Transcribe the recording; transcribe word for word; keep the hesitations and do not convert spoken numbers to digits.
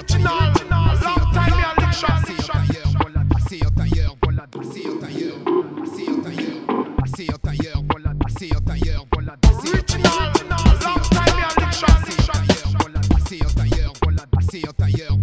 Original, long time me a lick shot. C'est un tailleur, voilà, c'est un tailleur, c'est un tailleur, c'est un tailleur, voilà, c'est un tailleur, voilà, Original, long time me a lick shot. c'est un tailleur, voilà, c'est un tailleur, voilà, c'est un tailleur.